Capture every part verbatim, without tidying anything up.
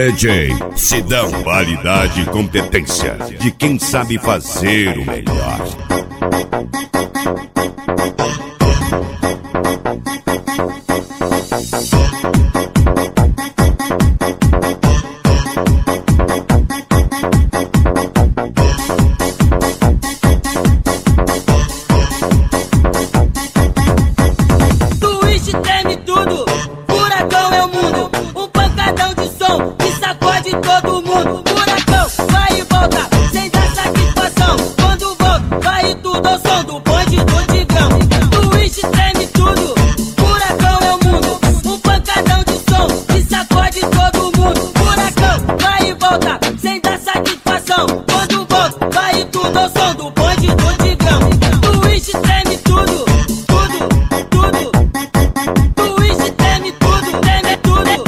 D J Sidão, qualidade e competência de quem sabe fazer o melhor. Twist treme tudo, furacão é o mundo, um pancadão de som que sacode todo mundo. Furacão vai e volta, sem dar satisfação. Quando volta, vai tudo ao som do bonde do Tigrão. Twist treme tudo, furacão é o mundo, um pancadão de som que sacode todo mundo. Furacão vai e volta, sem dar satisfação. Quando volta, vai tudo ao som do bonde do Tigrão. Twist treme tudo, tudo, tudo. Twist treme tudo, treme tudo.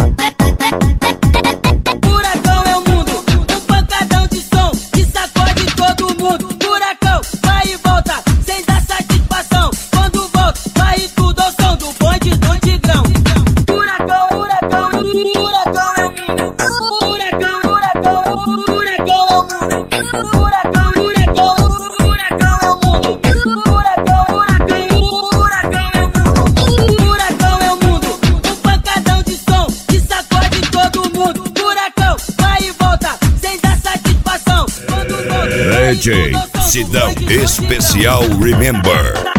Furacão é o mundo, um pancadão de som que sacode todo mundo. Furacão vai e volta, sem dar satisfação. Quando volta, vai tudo ao som do bonde do Tigrão. Furacão, furacão, furacão é o mundo. Furacão, furacão, furacão é o mundo. Furacão, furacão, furacão é o mundo. Furacão, furacão, furacão é o mundo. Furacão é o mundo, um pancadão de som que sacode todo mundo. Furacão vai e volta, sem dar satisfação. Quando volta, D J Sidão Especial Remember.